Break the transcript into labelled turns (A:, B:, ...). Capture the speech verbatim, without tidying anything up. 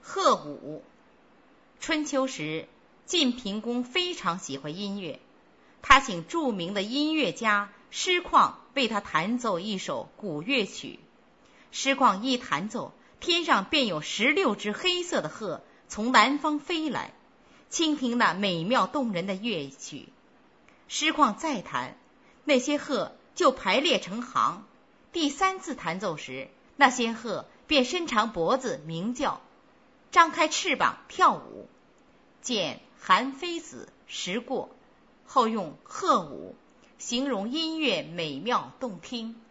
A: 鹤舞。春秋时，晋平公非常喜欢音乐，他请著名的音乐家师旷为他弹奏一首古乐曲。师旷一弹奏，天上便有十六只黑色的鹤从南方飞来，倾听那美妙动人的乐曲。师旷再弹，那些鹤就排列成行。第三次弹奏时，那些鹤便伸长脖子鸣叫，张开翅膀跳舞。见韩非子时过，后用鹤舞形容音乐美妙动听。